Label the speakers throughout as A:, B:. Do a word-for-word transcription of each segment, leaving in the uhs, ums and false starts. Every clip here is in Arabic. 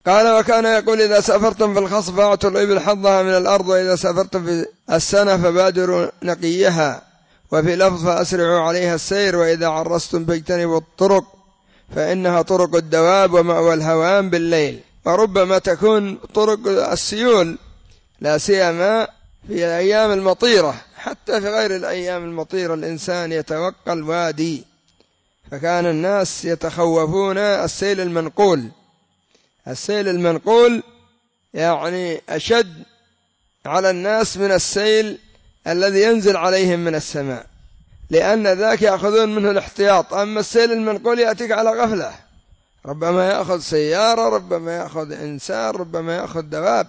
A: قال: وكان يقول: إذا سافرتم في الخصف فأعطوا الإبل حظها من الأرض، وإذا سافرتم في السنة فبادروا نقيها، وفي لفظ: فأسرعوا عليها السير، وإذا عرستم فاجتنبوا الطرق فإنها طرق الدواب ومأوى الهوام بالليل. وربما تكون طرق السيول، لا سيما في الأيام المطيرة، حتى في غير الأيام المطيرة الإنسان يتوقى الوادي، فكان الناس يتخوفون السيل المنقول. السيل المنقول يعني أشد على الناس من السيل الذي ينزل عليهم من السماء، لأن ذاك يأخذون منه الاحتياط. أما السيل المنقول يأتيك على غفلة، ربما يأخذ سيارة، ربما يأخذ إنسان، ربما يأخذ دواب.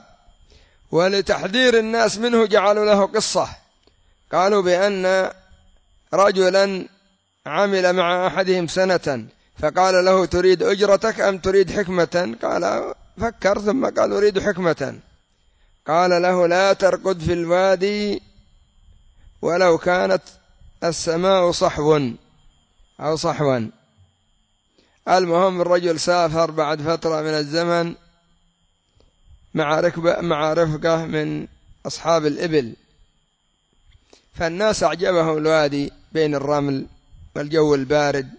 A: ولتحذير الناس منه جعلوا له قصة، قالوا بأن رجلا عمل مع أحدهم سنة، فقال له: تريد أجرتك أم تريد حكمة؟ قال: فكر، ثم قال: أريد حكمة. قال له: لا ترقد في الوادي ولو كانت السماء صحو أو صحوا. المهم الرجل سافر بعد فترة من الزمن مع ركبة مع رفقة من أصحاب الإبل، فالناس أعجبهم الوادي بين الرمل والجو البارد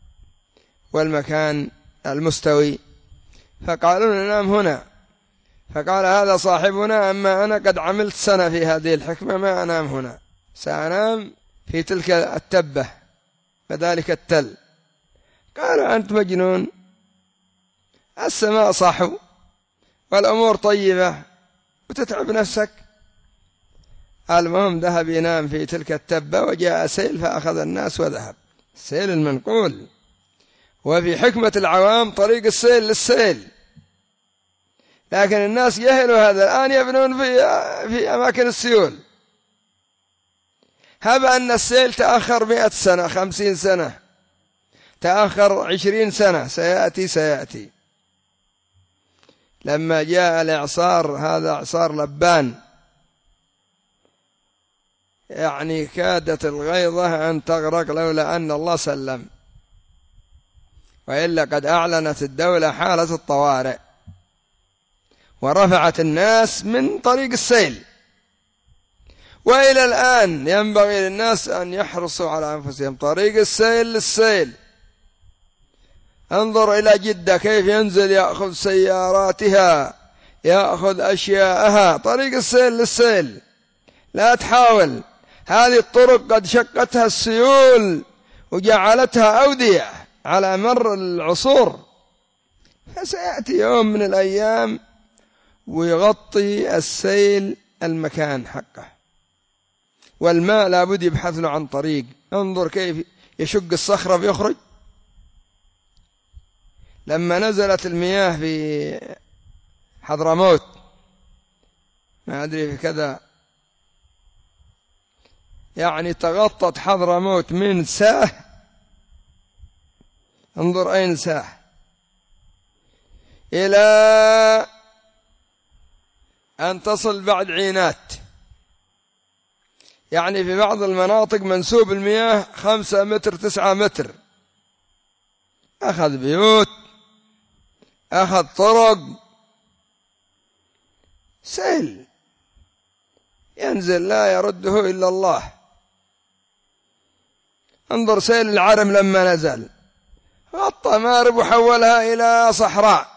A: والمكان المستوي، فقالوا: ننام هنا. فقال هذا صاحبنا: أما أنا قد عملت سنة في هذه الحكمة، ما أنام هنا، سأنام في تلك التبة وذلك التل. قالوا: أنت مجنون، السماء صحو والأمور طيبة وتتعب نفسك. المهم ذهب ينام في تلك التبة، وجاء سيل فأخذ الناس وذهب. السيل المنقول. وفي حكمة العوام طريق السيل للسيل، لكن الناس يهلوا هذا الآن، يبنون في في أماكن السيول. هب أن السيل تأخر مئة سنة، خمسين سنة، تأخر عشرين سنة، سيأتي سيأتي لما جاء الإعصار، هذا إعصار لبان، يعني كادت الغيظة أن تغرق لولا أن الله سلم، وإلا قد أعلنت الدولة حالة الطوارئ ورفعت الناس من طريق السيل. وإلى الآن ينبغي للناس أن يحرصوا على أنفسهم. طريق السيل للسيل. انظر إلى جدة كيف ينزل يأخذ سياراتها، يأخذ أشياءها، طريق السيل للسيل. لا تحاول، هذه الطرق قد شقتها السيول وجعلتها أودية على مر العصور، فسيأتي يوم من الأيام ويغطي السيل المكان حقه. والماء لابد يبحث له عن طريق. انظر كيف يشق الصخرة ويخرج. لما نزلت المياه في حضرموت، ما أدري في كذا، يعني تغطت حضرموت من ساه، انظر أين ساه، إلى أن تصل بعد عينات. يعني في بعض المناطق منسوب المياه خمسة متر تسعة متر. أخذ بيوت، أخذ طرق، سيل ينزل لا يرده إلا الله. انظر سيل العرم لما نزل غطى مارب وحولها إلى صحراء،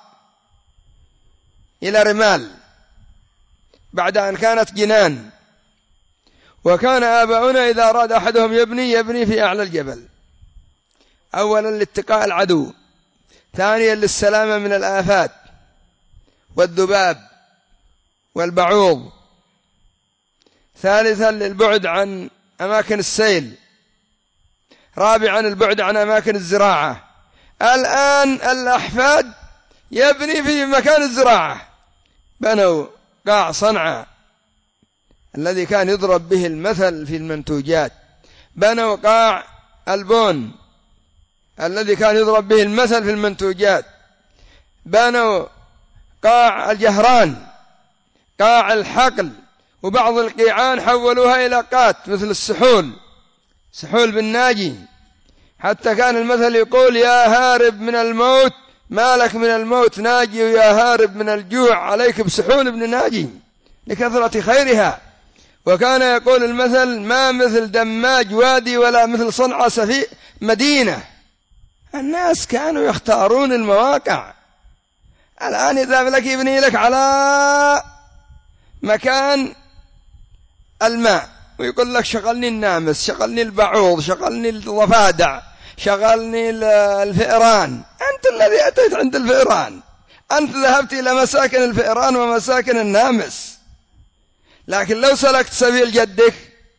A: إلى رمال، بعد أن كانت جنان. وكان آباؤنا إذا أراد أحدهم يبني يبني في أعلى الجبل، أولا لاتقاء العدو، ثانيا للسلامة من الآفات والذباب والبعوض، ثالثا للبعد عن أماكن السيل، رابعا البعد عن أماكن الزراعة. الآن الأحفاد يبني في مكان الزراعة، بنوا قاع صنعاء الذي كان يضرب به المثل في المنتوجات، بنوا قاع البون الذي كان يضرب به المثل في المنتوجات، بنوا قاع الجهران، قاع الحقل، وبعض القيعان حولوها إلى قات مثل السحول، سحول بالناجي، حتى كان المثل يقول: يا هارب من الموت ما لك من الموت ناجي ويا هارب من الجوع، عليك بسحول بن ناجي لكثرة خيرها. وكان يقول المثل: ما مثل دماج وادي ولا مثل صنعاء سفي مدينة. الناس كانوا يختارون المواقع. الآن إذا لك يبني لك على مكان الماء ويقول لك شغلني النامس، شغلني البعوض، شغلني الضفادع، شغلني الفئران. أنت الذي أتيت عند الفئران، أنت ذهبت إلى مساكن الفئران ومساكن النامس. لكن لو سلكت سبيل جدك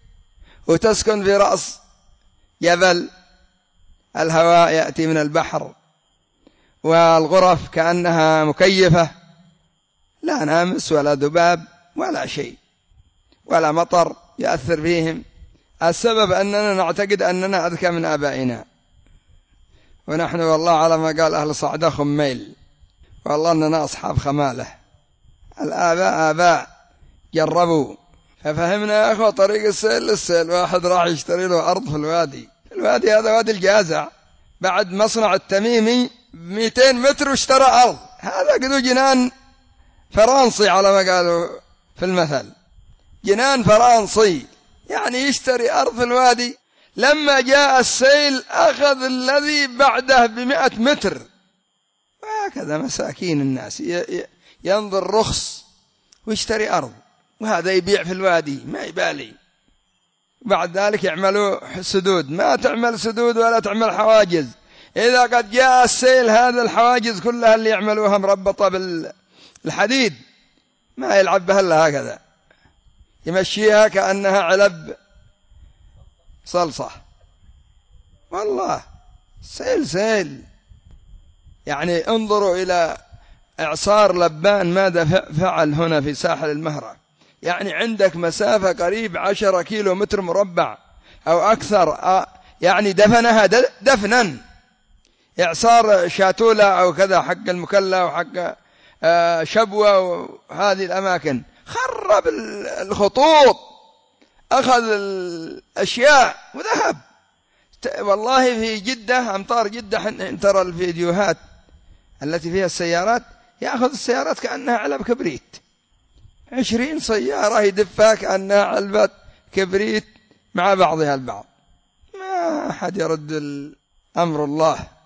A: وتسكن في رأس جبل، الهواء يأتي من البحر والغرف كأنها مكيفة، لا نامس ولا ذباب ولا شيء ولا مطر يأثر فيهم. السبب أننا نعتقد أننا أذكى من آبائنا، ونحن والله على ما قال أهل صعدة خميل، والله أننا أصحاب خمالة. الآباء آباء جربوا ففهمنا يا أخوة طريق السيل للسيل. واحد راح يشتري له أرض في الوادي، الوادي هذا وادي الجازع، بعد مصنع التميمي مئتين متر واشترى أرض. هذا قدو جنان فرنسي على ما قالوا في المثل، جنان فرنسي، يعني يشتري أرض في الوادي. لما جاء السيل أخذ الذي بعده بمئة متر. وهكذا مساكين الناس، ينظر رخص ويشتري أرض، وهذا يبيع في الوادي ما يبالي. بعد ذلك يعملوا سدود، ما تعمل سدود ولا تعمل حواجز. إذا قد جاء السيل هذا الحواجز كلها اللي يعملوها مربطة بالحديد، ما يلعب بها إلا هكذا، يمشيها كأنها علب صلصة. والله سيل سيل. يعني انظروا إلى إعصار لبان ماذا فعل هنا في ساحل المهرة. يعني عندك مسافة قريب عشرة كيلو متر مربع أو أكثر، يعني دفنها دفنا. إعصار شاتولة أو كذا حق المكلا وحق شبوة وهذه الأماكن، خرب الخطوط، أخذ الأشياء وذهب. والله في جدة، أمطار جدة، ترى الفيديوهات التي فيها السيارات، يأخذ السيارات كأنها علب كبريت، عشرين سيارة يدفها كأنها علبة كبريت مع بعضها البعض. ما أحد يرد الأمر الله.